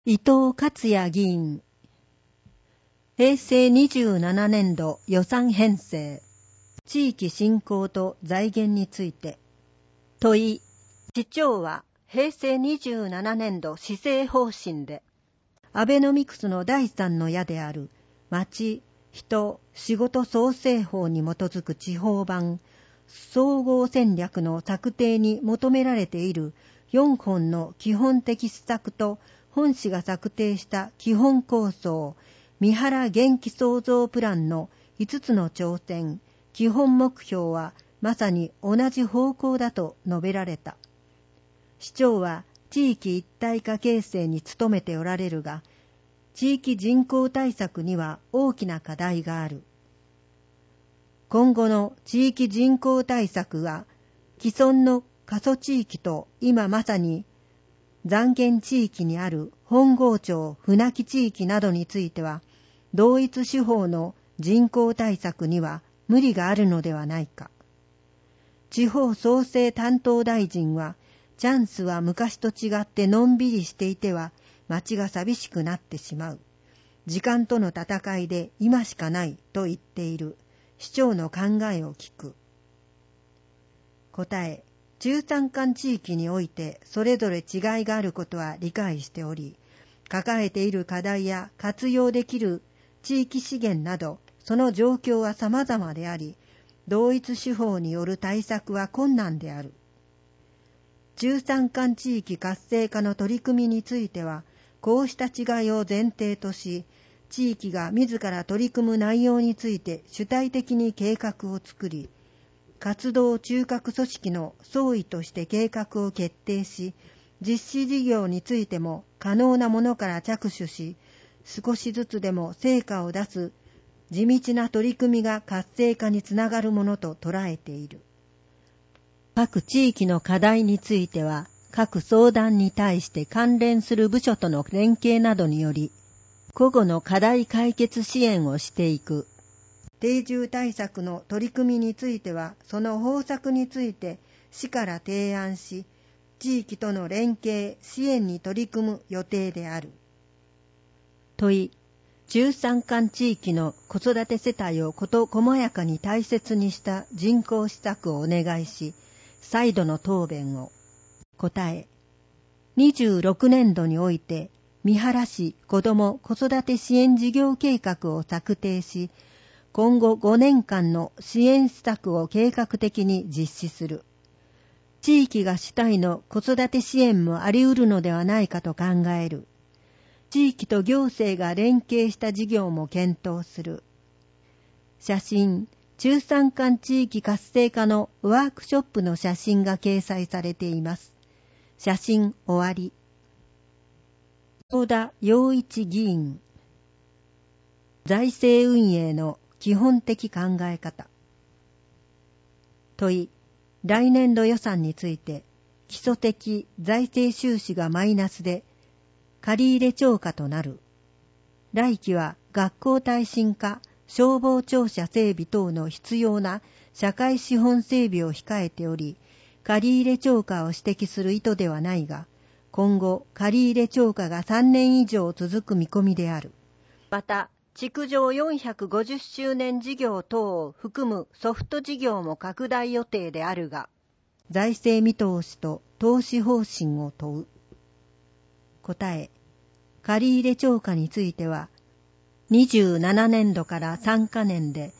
伊藤克也議員、平成27年度予算編成、地域振興と財源について。問い、市長は平成27年度施政方針で、アベノミクスの第3の矢である町、人、仕事創生法に基づく地方版総合戦略の策定に求められている4本の基本的施策と本市が策定した基本構想、三原元気創造プランの5つの挑戦、基本目標はまさに同じ方向だと述べられた。市長は地域一体化形成に努めておられるが、地域人口対策には大きな課題がある。今後の地域人口対策は、既存の過疎地域と今まさに残減地域にある本郷町、船木地域などについては、同一手法の人口対策には無理があるのではないか。地方創生担当大臣は、チャンスは昔と違ってのんびりしていては、町が寂しくなってしまう。時間との戦いで今しかないと言っている。市長の考えを聞く。答え、中山間地域においてそれぞれ違いがあることは理解しており、抱えている課題や活用できる地域資源など、その状況は様々であり、同一手法による対策は困難である。中山間地域活性化の取り組みについては、こうした違いを前提とし、地域が自ら取り組む内容について主体的に計画を作り、活動中核組織の総意として計画を決定し、実施事業についても可能なものから着手し、少しずつでも成果を出す地道な取り組みが活性化につながるものと捉えている。各地域の課題については、各相談に対して関連する部署との連携などにより、個々の課題解決支援をしていく。定住対策の取り組みについては、その方策について市から提案し、地域との連携、支援に取り組む予定である。問い、中山間地域の子育て世帯を事細やかに大切にした人口施策をお願いし、再度の答弁を。答え、26年度において、三原市子ども子育て支援事業計画を策定し、今後5年間の支援施策を計画的に実施する。地域が主体の子育て支援もあり得るのではないかと考える。地域と行政が連携した事業も検討する。写真、中山間地域活性化のワークショップの写真が掲載されています。写真終わり。小田洋一議員、財政運営の基本的考え方。問い、来年度予算について、基礎的財政収支がマイナスで、借入超過となる。来期は学校耐震化、消防庁舎整備等の必要な社会資本整備を控えており、借入超過を指摘する意図ではないが、今後借入超過が3年以上続く見込みである。また、築城450周年事業等を含むソフト事業も拡大予定であるが、財政見通しと投資方針を問う。答え、借入超過については、27年度から3カ年で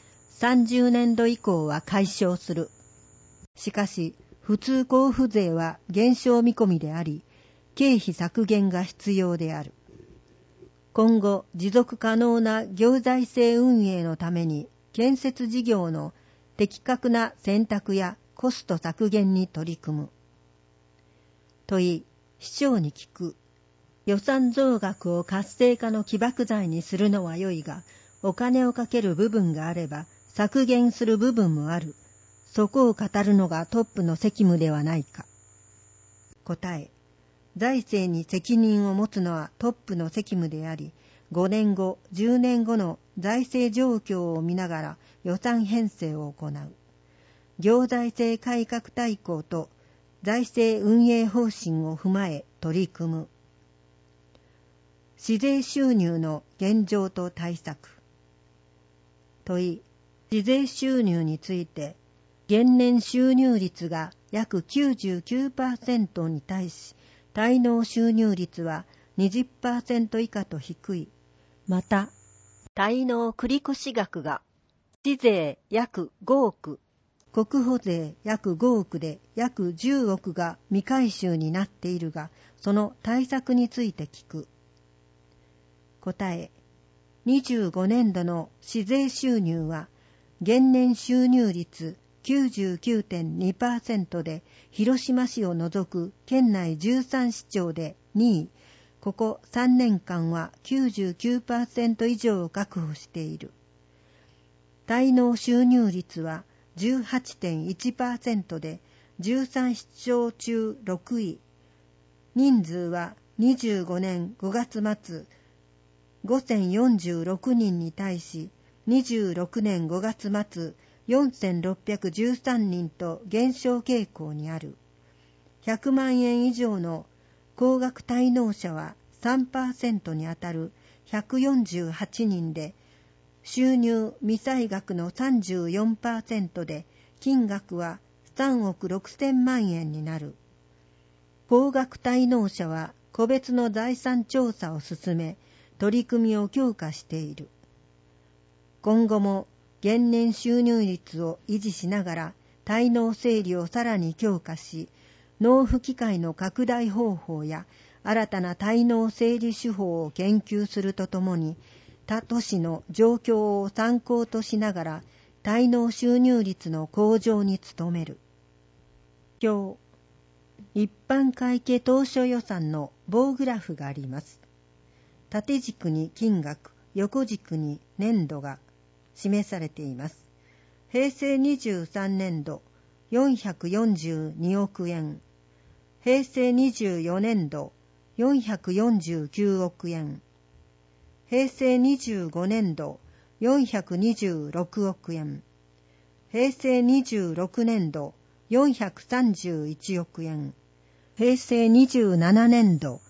30年度以降は解消する。しかし、普通交付税は減少見込みであり、経費削減が必要である。今後、持続可能な行財政運営のために、建設事業の的確な選択やコスト削減に取り組む。問い、市長に聞く。予算増額を活性化の起爆剤にするのは良いが、お金をかける部分があれば、削減する部分もある。そこを語るのがトップの責務ではないか。答え、財政に責任を持つのはトップの責務であり、5年後、10年後の財政状況を見ながら予算編成を行う。行財政改革大綱と財政運営方針を踏まえ取り組む。 市税収入の現状と対策。問い、市税収入について、現年収入率が約 99% に対し、滞納収入率は 20% 以下と低い。また、滞納繰越額が、市税約5億、国保税約5億で約10億が未回収になっているが、その対策について聞く。答え、25年度の市税収入は、現年収入率 99.2% で、広島市を除く県内13市町で2位、ここ3年間は 99% 以上を確保している。滞納収入率は 18.1% で、13市町中6位。人数は25年5月末、5046人に対し、26年5月末、4613人と減少傾向にある。100万円以上の高額滞納者は 3% にあたる148人で、収入未済額の 34% で、金額は3億6000万円になる。高額滞納者は個別の財産調査を進め、取り組みを強化している。今後も現年収入率を維持しながら滞納整理をさらに強化し、納付機会の拡大方法や新たな滞納整理手法を研究するとともに、他都市の状況を参考としながら滞納収入率の向上に努める。表、一般会計当初予算の棒グラフがあります。縦軸に金額、横軸に年度が示されています。平成23年度442億円、平成24年度449億円、平成25年度426億円、平成26年度431億円、平成27年度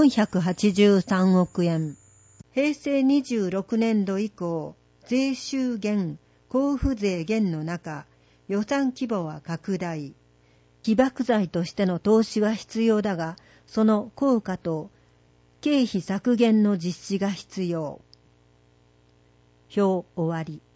483億円。平成26年度以降、税収減、交付税減の中、予算規模は拡大。起爆剤としての投資は必要だが、その効果と経費削減の実施が必要。表終わり。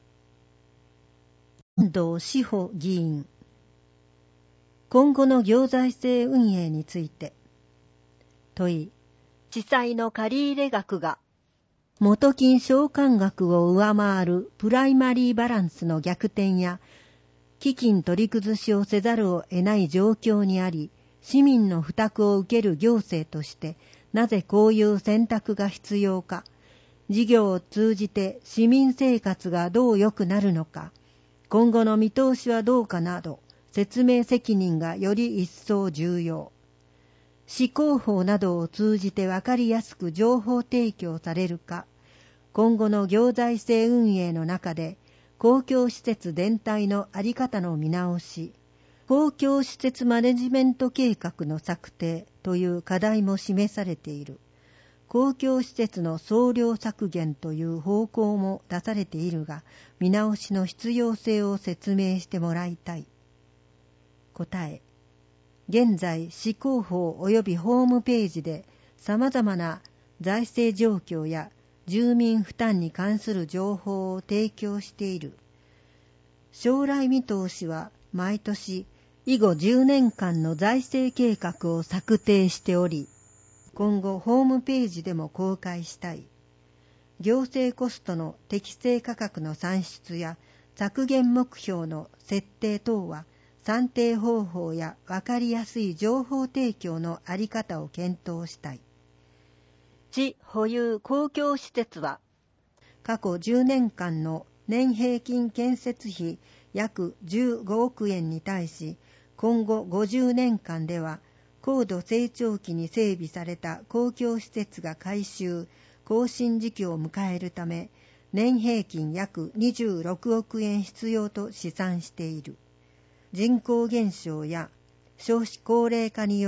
安藤志保議員。今後の行財政運営について。問い、地債の借入額が元金償還額を上回るプライマリーバランスの逆転や基金取り崩しをせざるを得ない状況にあり、市民の負託を受ける行政としてなぜこういう選択が必要か、事業を通じて市民生活がどう良くなるのか、今後の見通しはどうかなど、説明責任がより一層重要。市広報などを通じて分かりやすく情報提供されるか、今後の行財政運営の中で公共施設全体の在り方の見直し、公共施設マネジメント計画の策定という課題も示されている。公共施設の総量削減という方向も出されているが、見直しの必要性を説明してもらいたい。答え、現在、市広報及びホームページで様々な財政状況や住民負担に関する情報を提供している。将来見通しは毎年以後10年間の財政計画を策定しており、今後ホームページでも公開したい。行政コストの適正価格の算出や削減目標の設定等は、算定方法や分かりやすい情報提供のあり方を検討したい。地保有公共施設は、過去10年間の年平均建設費約15億円に対し、今後50年間では、高度成長期に整備された公共施設が改修・更新時期を迎えるため、年平均約26億円必要と試算している。人口減少や少子高齢化により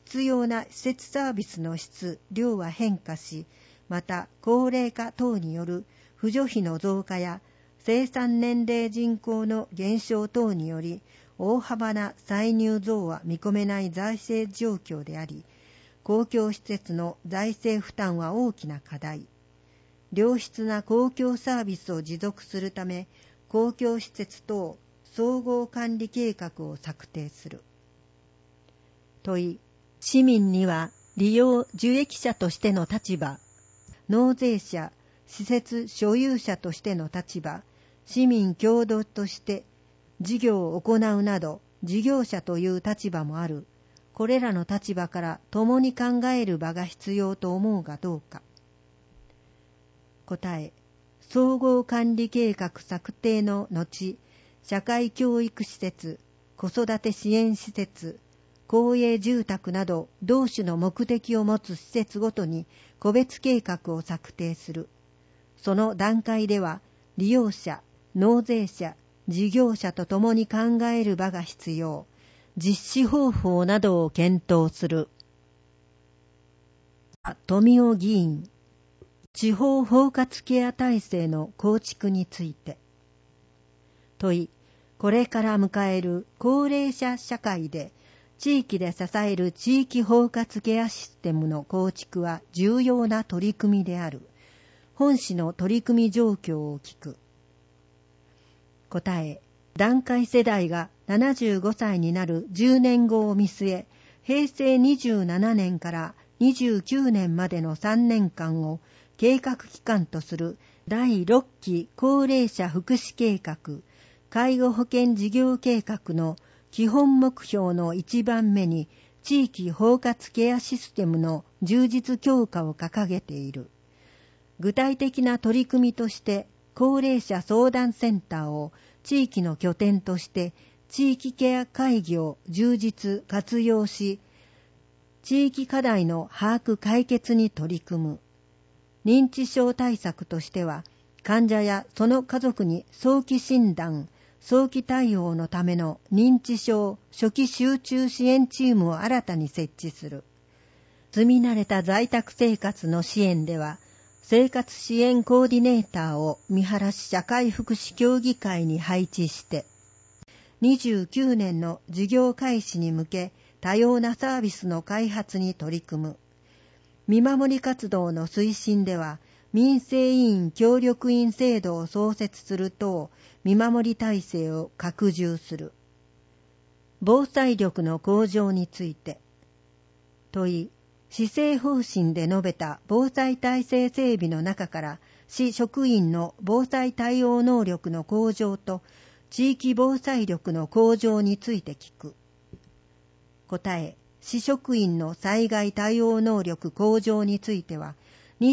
必要な施設サービスの質、量は変化し、また高齢化等による扶助費の増加や生産年齢人口の減少等により大幅な歳入増は見込めない財政状況であり、公共施設の財政負担は大きな課題。良質な公共サービスを持続するため、公共施設等総合管理計画を策定する。問い、市民には利用受益者としての立場、納税者、施設所有者としての立場、市民共同として事業を行うなど事業者という立場もある。これらの立場から共に考える場が必要と思うがどうか。答え、総合管理計画策定の後、社会教育施設、子育て支援施設、公営住宅など同種の目的を持つ施設ごとに個別計画を策定する。その段階では利用者、納税者、事業者と共に考える場が必要。実施方法などを検討する。富尾議員、地方包括ケア体制の構築について。問い、これから迎える高齢者社会で地域で支える地域包括ケアシステムの構築は重要な取り組みである。本市の取り組み状況を聞く。答え、団塊世代が75歳になる10年後を見据え、平成27年から29年までの3年間を計画期間とする第6期高齢者福祉計画、介護保険事業計画の基本目標の1番目に地域包括ケアシステムの充実強化を掲げている。具体的な取り組みとして高齢者相談センターを地域の拠点として地域ケア会議を充実活用し、地域課題の把握解決に取り組む。認知症対策としては、患者やその家族に早期診断、早期対応のための認知症初期集中支援チームを新たに設置する。住み慣れた在宅生活の支援では、生活支援コーディネーターを見晴市社会福祉協議会に配置して、29年の事業開始に向け多様なサービスの開発に取り組む。見守り活動の推進では、民生委員協力員制度を創設する等、見守り体制を拡充する。防災力の向上について。問い、施政方針で述べた防災体制整備の中から市職員の防災対応能力の向上と地域防災力の向上について聞く。答え、市職員の災害対応能力向上については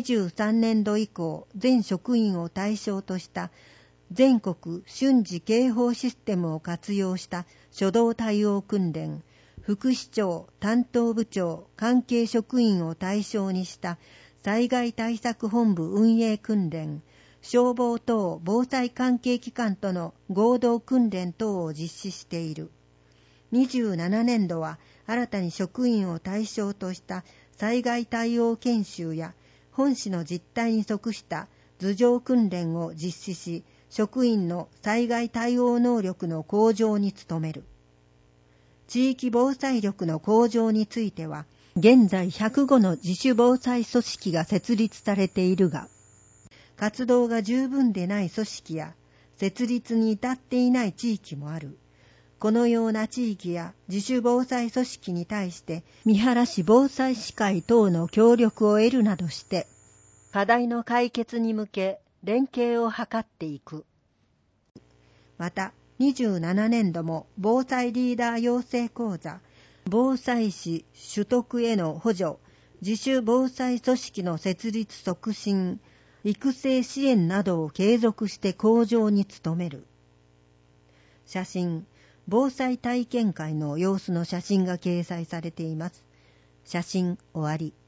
23年度以降全職員を対象とした全国瞬時警報システムを活用した初動対応訓練、副市長、担当部長、関係職員を対象にした災害対策本部運営訓練、消防等防災関係機関との合同訓練等を実施している。27年度は新たに職員を対象とした災害対応研修や本市の実態に即した図上訓練を実施し、職員の災害対応能力の向上に努める。地域防災力の向上については、現在105の自主防災組織が設立されているが、活動が十分でない組織や設立に至っていない地域もある。このような地域や自主防災組織に対して見晴市防災士会等の協力を得るなどして課題の解決に向け連携を図っていく。また27年度も防災リーダー養成講座、防災士取得への補助、自主防災組織の設立促進、育成支援などを継続して向上に努める。写真、防災体験会の様子の写真が掲載されています。写真終わり。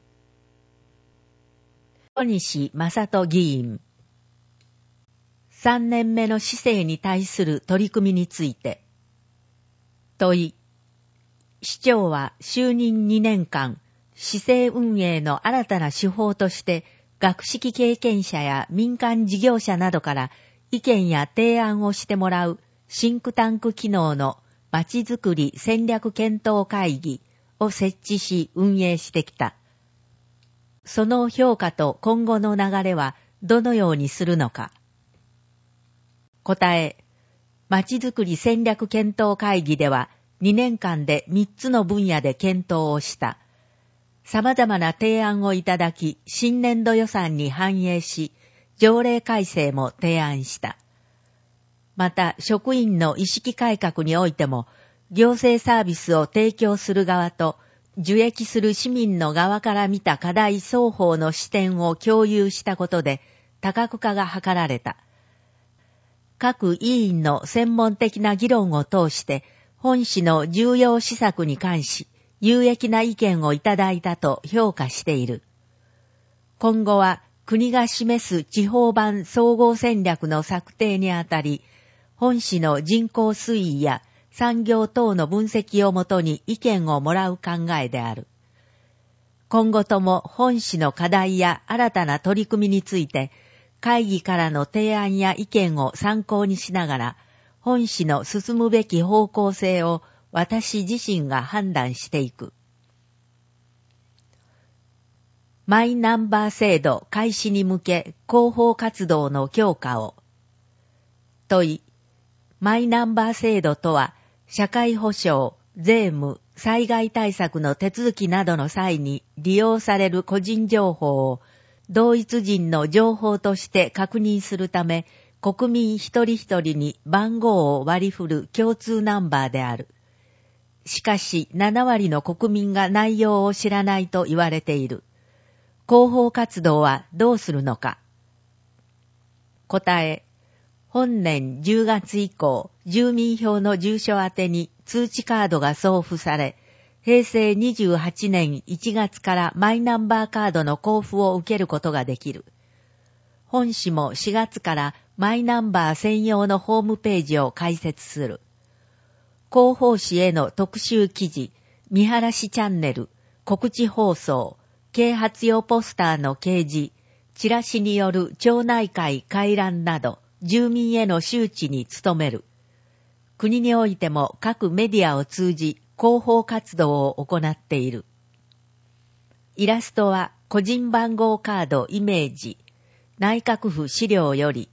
小西正人議員、3年目の市政に対する取り組みについて。問い、 市長は就任2年間、市政運営の新たな手法として、学識経験者や民間事業者などから意見や提案をしてもらうシンクタンク機能のまちづくり戦略検討会議を設置し運営してきた。その評価と今後の流れはどのようにするのか。答え、まちづくり戦略検討会議では2年間で3つの分野で検討をした。様々な提案をいただき、新年度予算に反映し、条例改正も提案した。また、職員の意識改革においても、行政サービスを提供する側と、受益する市民の側から見た課題双方の視点を共有したことで、多角化が図られた。各委員の専門的な議論を通して、本市の重要施策に関し、有益な意見をいただいたと評価している。今後は国が示す地方版総合戦略の策定にあたり、本市の人口推移や産業等の分析をもとに意見をもらう考えである。今後とも本市の課題や新たな取り組みについて、会議からの提案や意見を参考にしながら、本市の進むべき方向性を私自身が判断していく。マイナンバー制度開始に向け広報活動の強化を。問い、マイナンバー制度とは、社会保障、税務、災害対策の手続きなどの際に利用される個人情報を同一人の情報として確認するため、国民一人一人に番号を割り振る共通ナンバーである。しかし7割の国民が内容を知らないと言われている。広報活動はどうするのか。答え、本年10月以降、住民票の住所宛てに通知カードが送付され、平成28年1月からマイナンバーカードの交付を受けることができる。本市も4月からマイナンバー専用のホームページを開設する。広報誌への特集記事、見晴らしチャンネル、告知放送、啓発用ポスターの掲示、チラシによる町内会回覧など、住民への周知に努める。国においても各メディアを通じ、広報活動を行っている。イラストは個人番号カードイメージ、内閣府資料より。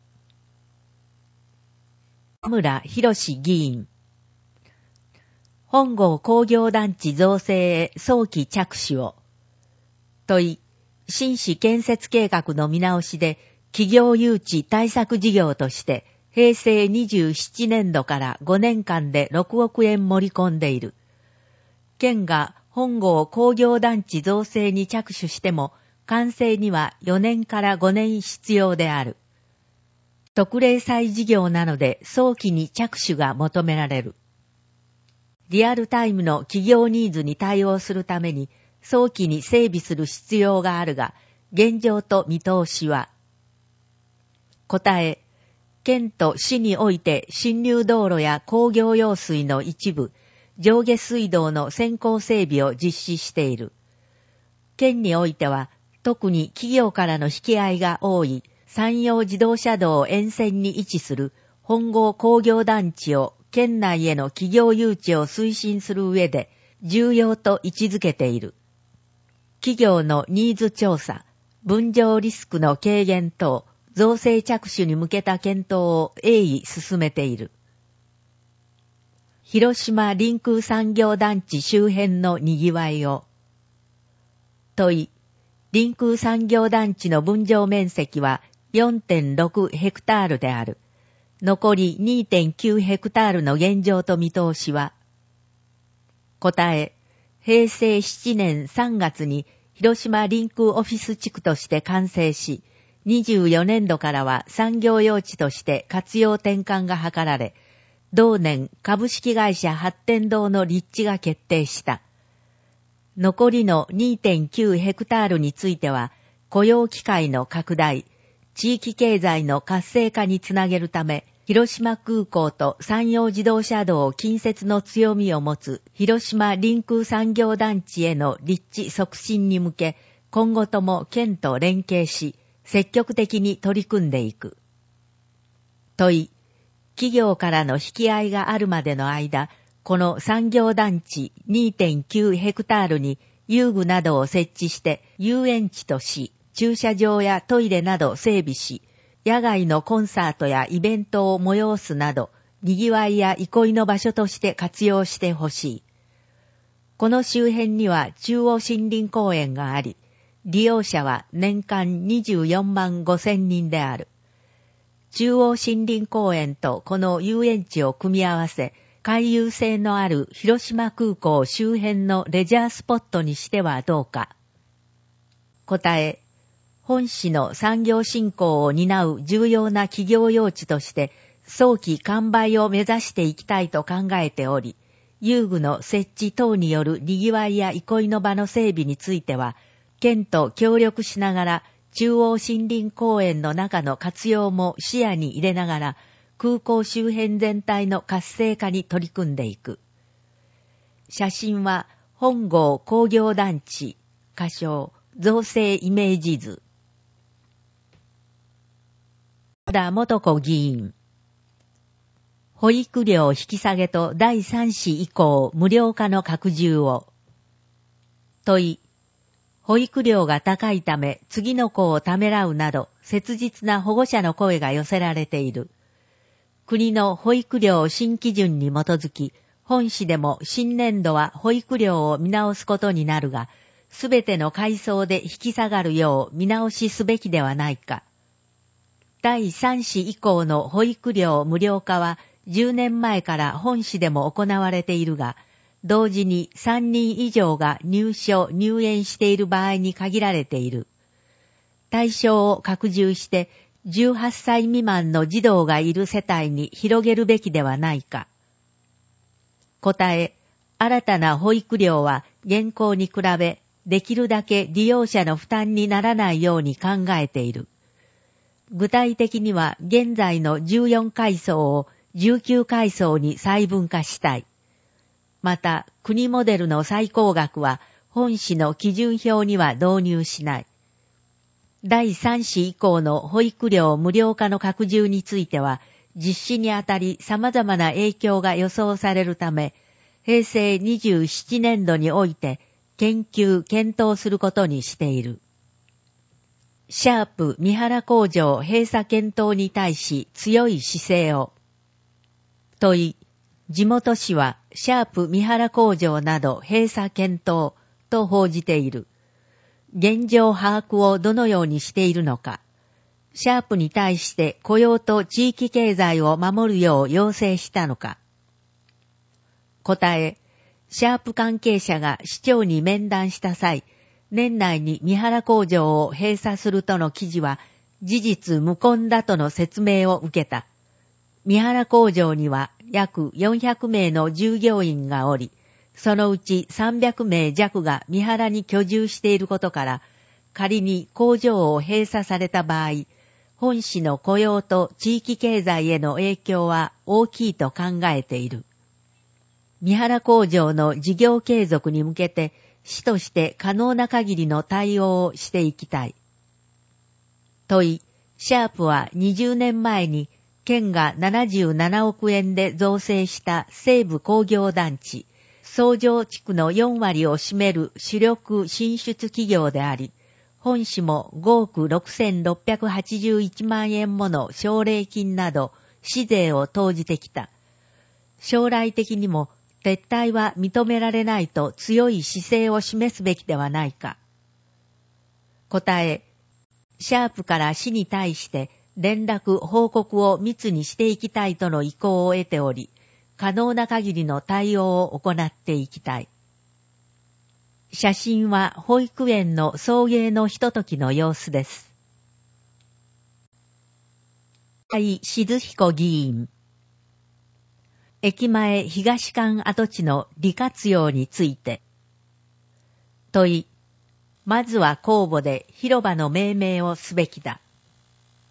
田村博議員。本郷工業団地造成へ早期着手を。問い、新市建設計画の見直しで企業誘致対策事業として平成27年度から5年間で6億円盛り込んでいる。県が本郷工業団地造成に着手しても完成には4年から5年必要である。特例債事業なので早期に着手が求められる。リアルタイムの企業ニーズに対応するために早期に整備する必要があるが、現状と見通しは。答え、県と市において進入道路や工業用水の一部、上下水道の先行整備を実施している。県においては、特に企業からの引き合いが多い山陽自動車道沿線に位置する本郷工業団地を県内への企業誘致を推進する上で重要と位置づけている。企業のニーズ調査、分譲リスクの軽減等、造成着手に向けた検討を鋭意進めている。広島臨空産業団地周辺の賑わいを。問い、臨空産業団地の分譲面積は 4.6 ヘクタールである。残り 2.9 ヘクタールの現状と見通しは。答え、平成7年3月に広島臨空オフィス地区として完成し、24年度からは産業用地として活用転換が図られ、同年株式会社発展堂の立地が決定した。残りの 2.9 ヘクタールについては、雇用機会の拡大、地域経済の活性化につなげるため、 広島空港と山陽自動車道近接の強みを持つ広島臨空産業団地への立地促進に向け、今後とも県と連携し、積極的に取り組んでいく。問い、企業からの引き合いがあるまでの間、この産業団地 2.9 ヘクタールに遊具などを設置して遊園地とし、駐車場やトイレなど整備し、野外のコンサートやイベントを催すなど、賑わいや憩いの場所として活用してほしい。この周辺には中央森林公園があり、利用者は年間24万5千人である。中央森林公園とこの遊園地を組み合わせ、回遊性のある広島空港周辺のレジャースポットにしてはどうか。答え、本市の産業振興を担う重要な企業用地として早期完売を目指していきたいと考えており、遊具の設置等による賑わいや憩いの場の整備については、県と協力しながら中央森林公園の中の活用も視野に入れながら、空港周辺全体の活性化に取り組んでいく。写真は本郷工業団地、仮称造成イメージ図。田元子議員。保育料引き下げと第3子以降無料化の拡充を。問い。保育料が高いため次の子をためらうなど切実な保護者の声が寄せられている。国の保育料新基準に基づき、本市でも新年度は保育料を見直すことになるが、すべての階層で引き下がるよう見直しすべきではないか。第3子以降の保育料無料化は10年前から本市でも行われているが、同時に3人以上が入園している場合に限られている。対象を拡充して18歳未満の児童がいる世帯に広げるべきではないか。答え、新たな保育料は現行に比べできるだけ利用者の負担にならないように考えている。具体的には現在の14階層を19階層に細分化したい。また、国モデルの最高額は本市の基準表には導入しない。第3子以降の保育料無料化の拡充については、実施にあたり様々な影響が予想されるため、平成27年度において研究・検討することにしている。シャープ三原工場閉鎖検討に対し強い姿勢を。問い、地元紙はシャープ三原工場など閉鎖検討と報じている。現状把握をどのようにしているのか。シャープに対して雇用と地域経済を守るよう要請したのか。答え、シャープ関係者が市長に面談した際、年内に三原工場を閉鎖するとの記事は事実無根だとの説明を受けた。三原工場には約400名の従業員がおり、そのうち300名弱が三原に居住していることから、仮に工場を閉鎖された場合、本市の雇用と地域経済への影響は大きいと考えている。三原工場の事業継続に向けて、市として可能な限りの対応をしていきたい。問い、シャープは20年前に県が77億円で造成した西部工業団地、総城地区の4割を占める主力進出企業であり、本市も5億6681万円もの奨励金など市税を投じてきた。将来的にも撤退は認められないと強い姿勢を示すべきではないか。答え、シャープから市に対して連絡・報告を密にしていきたいとの意向を得ており、可能な限りの対応を行っていきたい。写真は保育園の送迎のひとときの様子です。静彦議員。駅前東館跡地の利活用について。問い、まずは公募で広場の命名をすべきだ。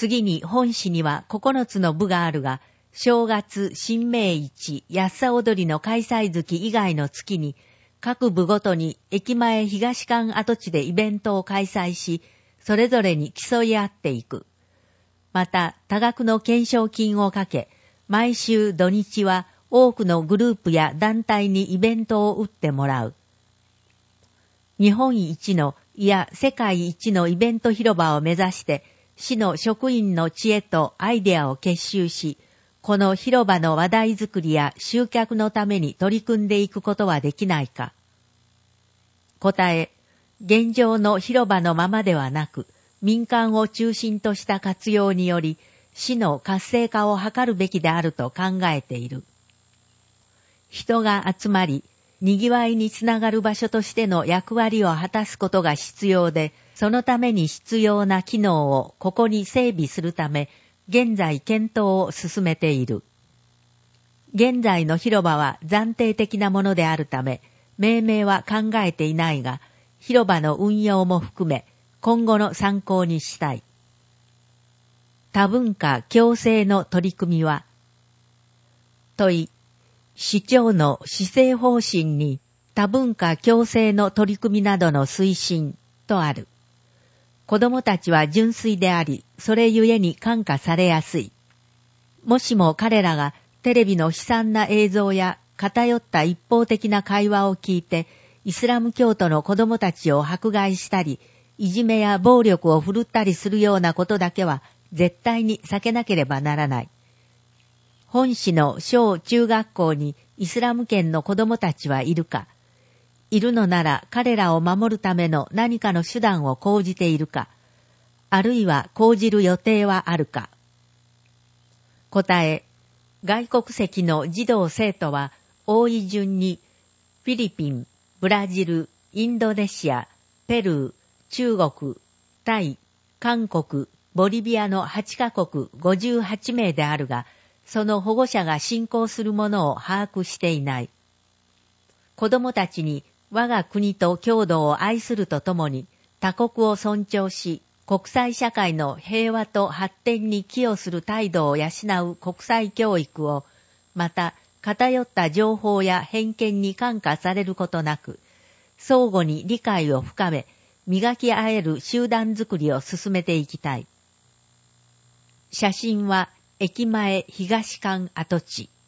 次に本市には9つの部があるが、正月、新明市、安さ踊りの開催月以外の月に、各部ごとに駅前東館跡地でイベントを開催し、それぞれに競い合っていく。また、多額の懸賞金をかけ、毎週土日は多くのグループや団体にイベントを打ってもらう。日本一の、いや世界一のイベント広場を目指して、市の職員の知恵とアイデアを結集し、この広場の話題作りや集客のために取り組んでいくことはできないか。答え、現状の広場のままではなく、民間を中心とした活用により、市の活性化を図るべきであると考えている。人が集まり、賑わいにつながる場所としての役割を果たすことが必要で、そのために必要な機能をここに整備するため、現在検討を進めている。現在の広場は暫定的なものであるため、命名は考えていないが、広場の運用も含め、今後の参考にしたい。多文化共生の取り組みは、問い、市長の施政方針に多文化共生の取り組みなどの推進とある。子供たちは純粋であり、それゆえに感化されやすい。もしも彼らがテレビの悲惨な映像や偏った一方的な会話を聞いて、イスラム教徒の子供たちを迫害したり、いじめや暴力を振るったりするようなことだけは絶対に避けなければならない。本市の小中学校にイスラム圏の子供たちはいるか、いるのなら彼らを守るための何かの手段を講じているか、あるいは講じる予定はあるか。答え、外国籍の児童生徒は多い順にフィリピン、ブラジル、インドネシア、ペルー、中国、タイ、韓国、ボリビアの8カ国58名であるが、その保護者が信仰するものを把握していない。子供たちに我が国と郷土を愛するとともに他国を尊重し、国際社会の平和と発展に寄与する態度を養う国際教育を、また偏った情報や偏見に感化されることなく、相互に理解を深め、磨き合える集団づくりを進めていきたい。写真は駅前東館跡地。